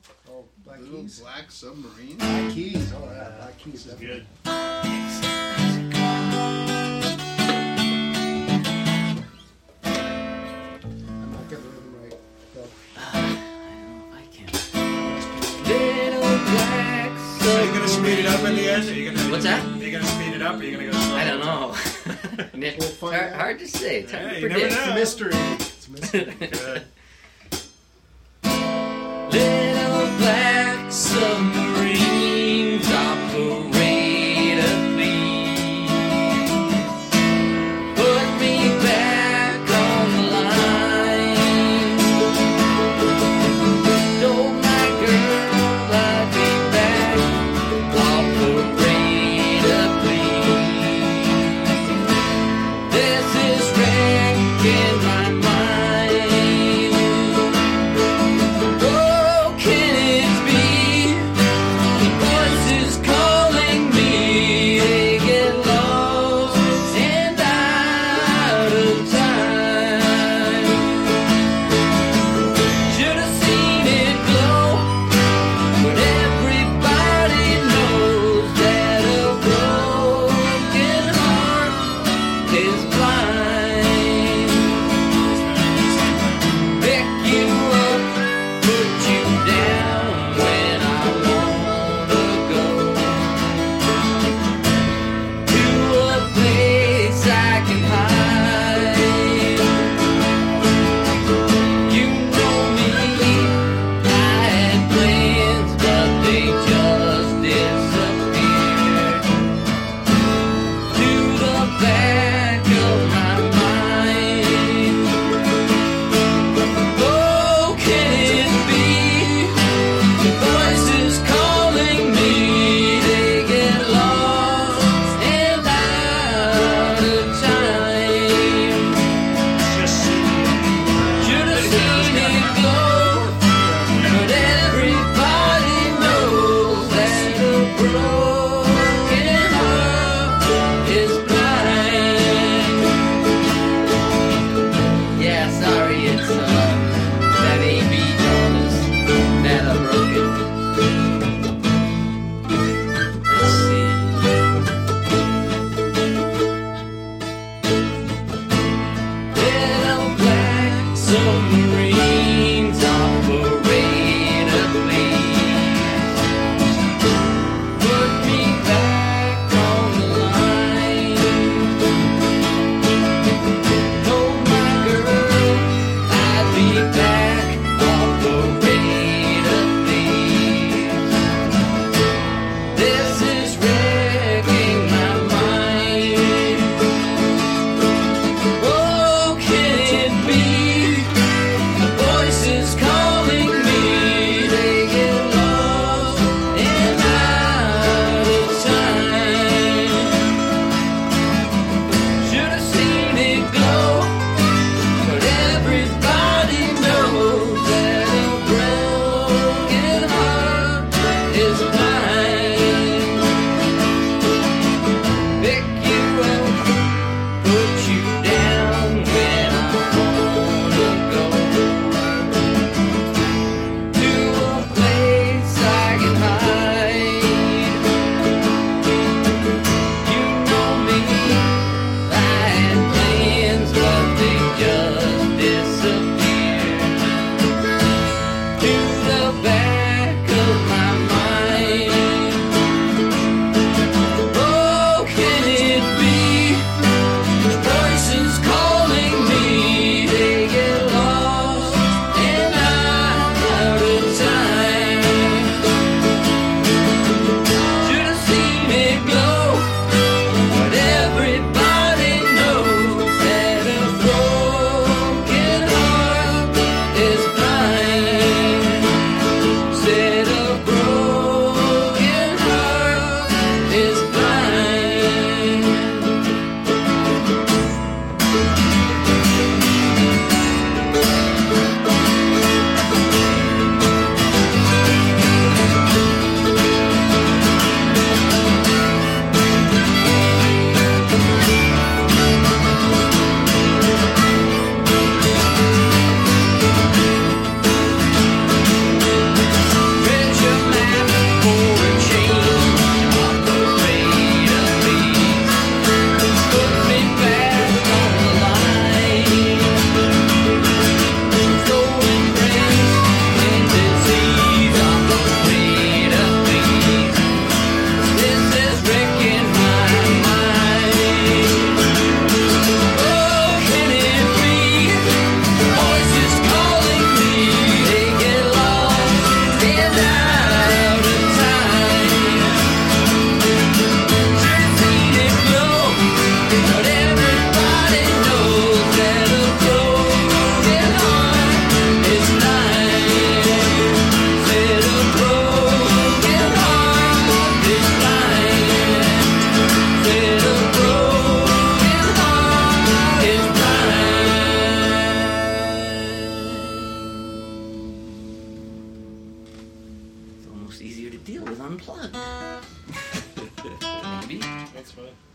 Oh, Black Little Keys. Black Submarine. Black Keys. Oh yeah, Black Keys. This is good. I'm not getting the rhythm right. Go. I can't. Little black Are you gonna speed it up in the end? Are you gonna? What's that? Are you gonna speed it up? Or are you gonna go slow? I don't know. We'll find out. Hard to say. It's hard Yeah, to you never predict. It's a mystery. It's a mystery. Good. Little black submarines operate a fleet. Put me back on the line. Told my girl I'd be back. Operate a fleet. This is wrecking my mind. easier to deal with unplugged. Maybe. That's fine.